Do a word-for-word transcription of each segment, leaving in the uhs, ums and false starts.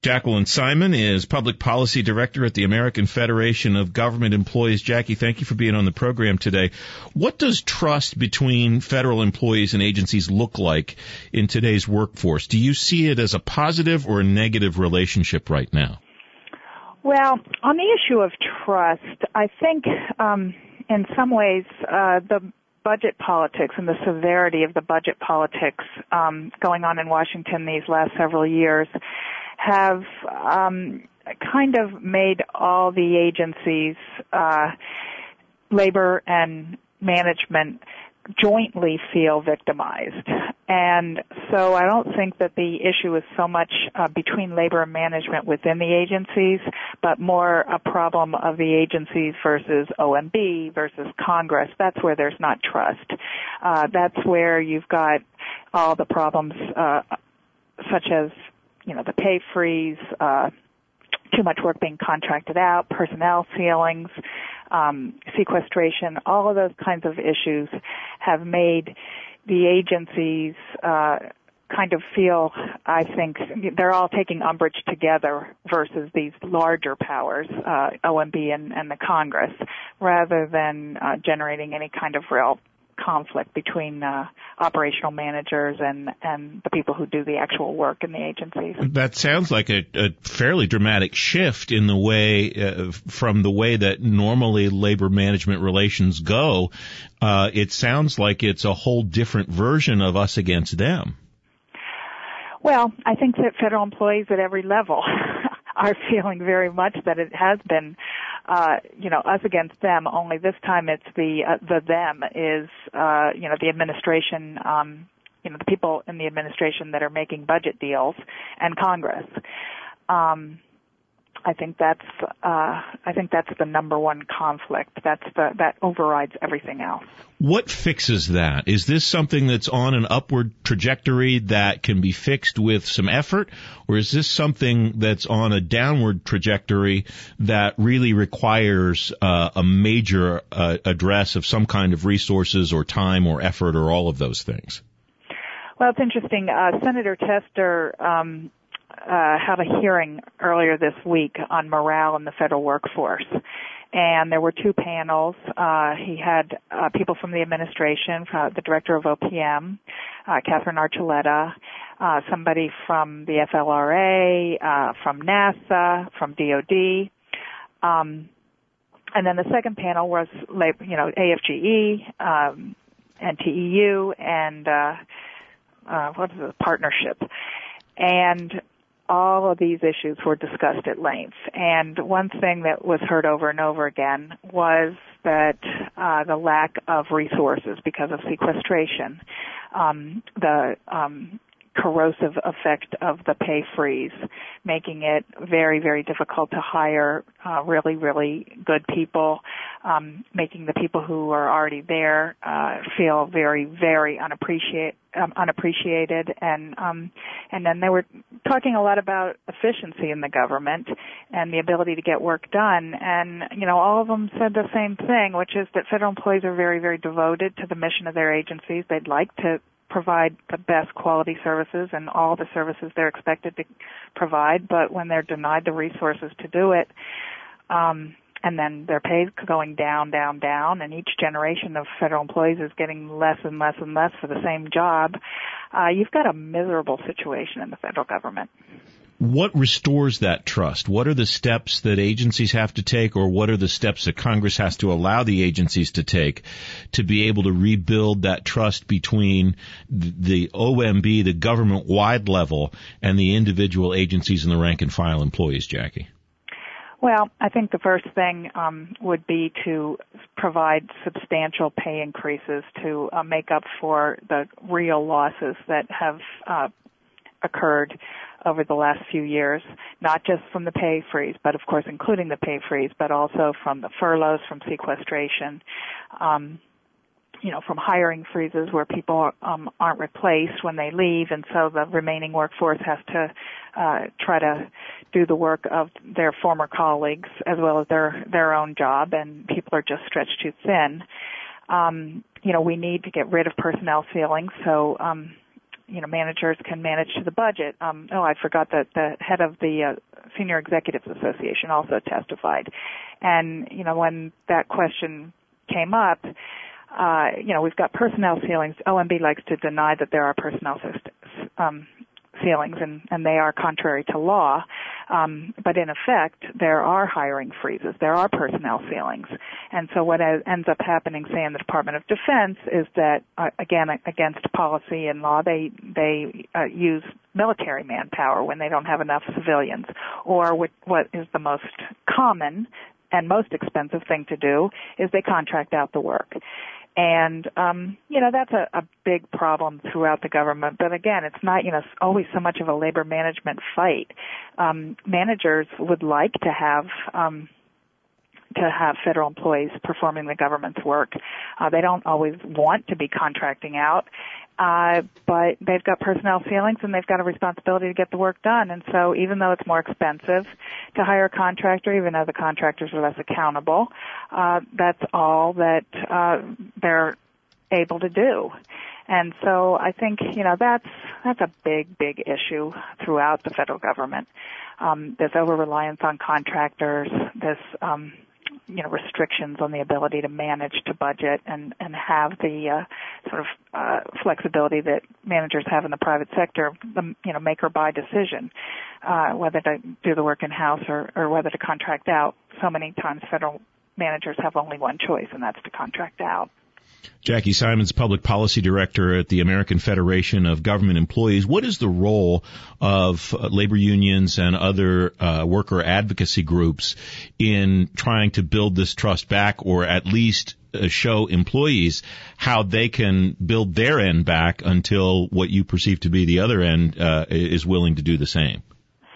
Jacqueline Simon is Public Policy Director at the American Federation of Government Employees. Jackie, thank you for being on the program today. What does trust between federal employees and agencies look like in today's workforce? Do you see it as a positive or a negative relationship right now? Well, on the issue of trust, I think um, in some ways uh, the budget politics and the severity of the budget politics um, going on in Washington these last several years have um, kind of made all the agencies, uh, labor and management, jointly feel victimized. And so I don't think that the issue is so much uh, between labor and management within the agencies, but more a problem of the agencies versus O M B versus Congress. That's where there's not trust. Uh, that's where you've got all the problems uh, such as, you know, the pay freeze, uh, too much work being contracted out, personnel ceilings, um, sequestration, all of those kinds of issues have made the agencies uh, kind of feel, I think, they're all taking umbrage together versus these larger powers, uh, O M B and, and the Congress, rather than uh, generating any kind of real conflict between uh, operational managers and, and the people who do the actual work in the agencies. That sounds like a, a fairly dramatic shift in the way, uh, from the way that normally labor management relations go. Uh, it sounds like it's a whole different version of us against them. Well, I think that federal employees at every level are feeling very much that it has been, uh, you know, us against them, only this time it's the, uh, the them is, uh, you know, the administration, um, you know, the people in the administration that are making budget deals and Congress. Um, I think that's, uh, I think that's the number one conflict. That's the, that overrides everything else. What fixes that? Is this something that's on an upward trajectory that can be fixed with some effort, or is this something that's on a downward trajectory that really requires uh, a major uh, address of some kind of resources or time or effort or all of those things? Well, it's interesting. Uh, Senator Tester, um, Uh, had a hearing earlier this week on morale in the federal workforce. And there were two panels. Uh, he had uh, people from the administration, uh, the director of O P M, uh, Catherine Archuleta, uh, somebody from the F L R A, uh, from NASA, from D O D. Um, and then the second panel was, you know, A F G E, um, and T E U, and uh, uh, what is it, partnership. And all of these issues were discussed at length. And one thing that was heard over and over again was that uh, the lack of resources because of sequestration, um, the um, corrosive effect of the pay freeze, making it very, very difficult to hire uh, really, really good people, um, making the people who are already there uh, feel very, very unappreciated. Um, unappreciated, and um, and then they were talking a lot about efficiency in the government and the ability to get work done. And you know, all of them said the same thing, which is that federal employees are very, very devoted to the mission of their agencies. They'd like to provide the best quality services and all the services they're expected to provide, but when they're denied the resources to do it, um, and then their pay going down, down, down, and each generation of federal employees is getting less and less and less for the same job, uh, you've got a miserable situation in the federal government. What restores that trust? What are the steps that agencies have to take, or what are the steps that Congress has to allow the agencies to take to be able to rebuild that trust between the O M B, the government-wide level, and the individual agencies and the rank-and-file employees, Jackie? Well, I think the first thing um, would be to provide substantial pay increases to uh, make up for the real losses that have uh, occurred over the last few years, not just from the pay freeze, but of course including the pay freeze, but also from the furloughs, from sequestration, um, you know, from hiring freezes where people um, aren't replaced when they leave, and so the remaining workforce has to uh, try to do the work of their former colleagues as well as their their own job, and people are just stretched too thin. Um, you know, we need to get rid of personnel ceilings, so um, you know, managers can manage to the budget. Um, oh, I forgot that the head of the uh, Senior Executives Association also testified. And, you know, when that question came up, uh, you know, we've got personnel ceilings. O M B likes to deny that there are personnel systems, um, ceilings, and, and they are contrary to law. Um, but in effect, there are hiring freezes. There are personnel ceilings. And so what ends up happening, say, in the Department of Defense is that, uh, again, against policy and law, they, they uh, use military manpower when they don't have enough civilians. Or what, what is the most common and most expensive thing to do is they contract out the work. And, um, you know, that's a, a big problem throughout the government. But again, it's not, you know, always so much of a labor management fight. Um, managers would like to have, um, to have federal employees performing the government's work. Uh, they don't always want to be contracting out. Uh, but they've got personnel ceilings and they've got a responsibility to get the work done. And so even though it's more expensive to hire a contractor, even though the contractors are less accountable, uh, that's all that, uh, they're able to do. And so I think, you know, that's, that's a big, big issue throughout the federal government. Um, this over-reliance on contractors, this, um, you know, restrictions on the ability to manage to budget and, and have the uh, sort of uh, flexibility that managers have in the private sector, the, you know, make or buy decision, uh, whether to do the work in-house or, or whether to contract out. So many times federal managers have only one choice, and that's to contract out. Jackie Simons, Public Policy Director at the American Federation of Government Employees. What is the role of uh, labor unions and other uh, worker advocacy groups in trying to build this trust back, or at least uh, show employees how they can build their end back until what you perceive to be the other end uh, is willing to do the same?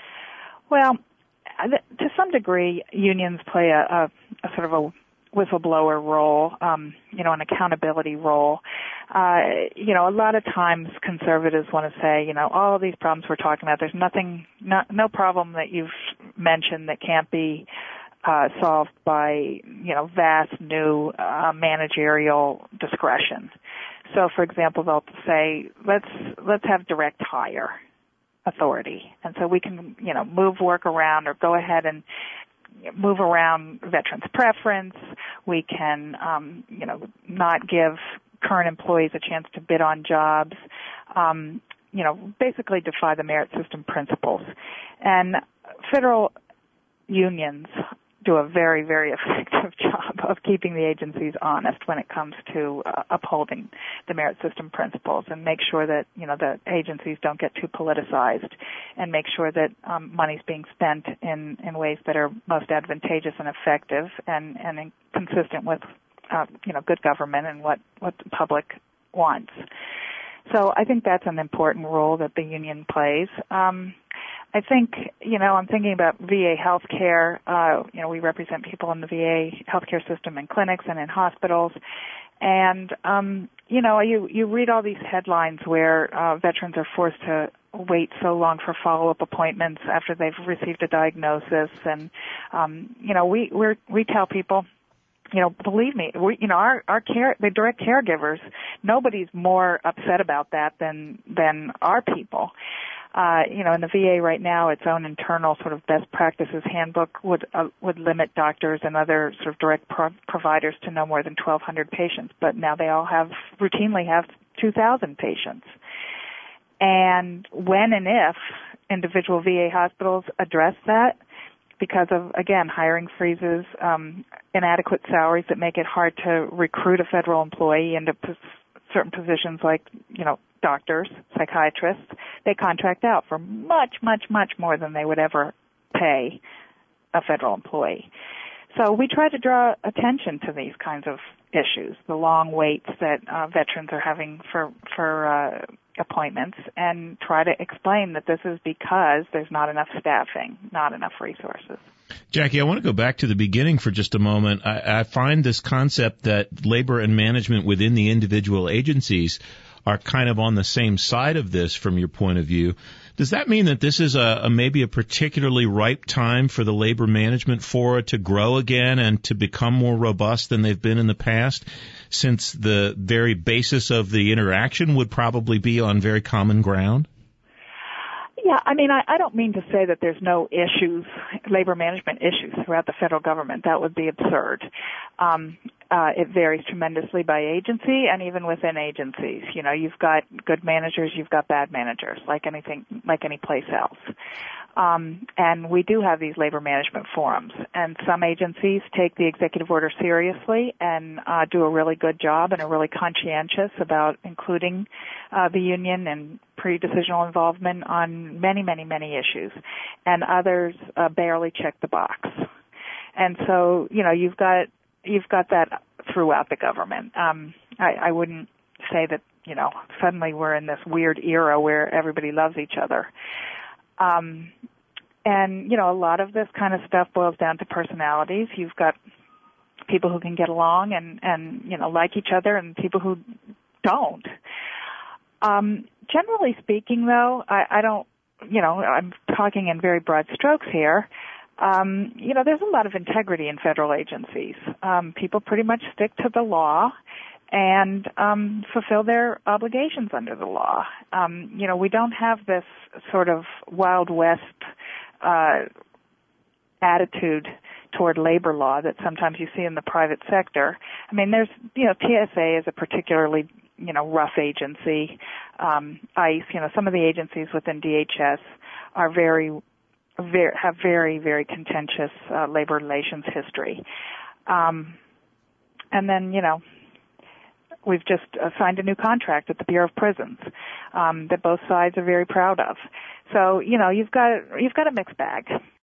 Well, to some degree, unions play a, a, a sort of a whistleblower role, um, you know, an accountability role. Uh, you know, a lot of times conservatives want to say, you know, all of these problems we're talking about, there's nothing, no, no problem that you've mentioned that can't be uh, solved by, you know, vast new uh, managerial discretion. So, for example, they'll say, let's let's have direct hire authority, and so we can, you know, move work around or go ahead and move around veterans' preference. We can, um, you know, not give current employees a chance to bid on jobs. Um, you know, basically defy the merit system principles. And federal unions do a very, very effective job of keeping the agencies honest when it comes to uh, upholding the merit system principles, and make sure that, you know, the agencies don't get too politicized, and make sure that um, money's being spent in, in ways that are most advantageous and effective and, and in, consistent with, uh, you know, good government and what, what the public wants. So I think that's an important role that the union plays. Um, I think, you know, I'm thinking about V A healthcare. Uh, you know, we represent people in the V A healthcare system in clinics and in hospitals. And, um, you know, you, you read all these headlines where uh, veterans are forced to wait so long for follow-up appointments after they've received a diagnosis. And, um, you know, we we're, we tell people, you know, believe me, we, you know, our, our care, the direct caregivers, nobody's more upset about that than, than our people. Uh, you know, in the V A right now, its own internal sort of best practices handbook would, uh, would limit doctors and other sort of direct pro- providers to no more than twelve hundred patients, but now they all have, routinely have two thousand patients. And when and if individual V A hospitals address that, because of, again, hiring freezes, um, inadequate salaries that make it hard to recruit a federal employee into p- certain positions like, you know, doctors, psychiatrists, they contract out for much, much, much more than they would ever pay a federal employee. So we try to draw attention to these kinds of issues, the long waits that uh, veterans are having for, for uh, appointments, and try to explain that this is because there's not enough staffing, not enough resources. Jackie, I want to go back to the beginning for just a moment. I, I find this concept that labor and management within the individual agencies are kind of on the same side of this from your point of view. Does that mean that this is a, a maybe a particularly ripe time for the labor management fora to grow again and to become more robust than they've been in the past? since the very basis of the interaction would probably be on very common ground? Yeah, I mean, I, I don't mean to say that there's no issues, labor management issues throughout the federal government. That would be absurd. Um, uh, it varies tremendously by agency and even within agencies. You know, you've got good managers, you've got bad managers, like anything, like any place else. Um, and we do have these labor management forums, and some agencies take the executive order seriously and uh, do a really good job and are really conscientious about including uh, the union and pre-decisional involvement on many, many, many issues, and others uh, barely check the box. And so, you know, you've got you've got that throughout the government. Um, I, I wouldn't say that, you know, suddenly we're in this weird era where everybody loves each other. Um, and, you know, a lot of this kind of stuff boils down to personalities. You've got people who can get along and, and you know, like each other, and people who don't. Um, generally speaking, though, I, I don't, you know, I'm talking in very broad strokes here. Um, you know, there's a lot of integrity in federal agencies. Um, people pretty much stick to the law and um, fulfill their obligations under the law. Um, you know, we don't have this sort of Wild West uh, attitude toward labor law that sometimes you see in the private sector. I mean, there's, you know, T S A is a particularly, you know, rough agency. Um, ICE, you know, some of the agencies within D H S are very, very have very, very contentious uh, labor relations history. Um, and then, you know, we've just uh, signed a new contract at the Bureau of Prisons um, that both sides are very proud of. So, you know, you've got you've got a mixed bag.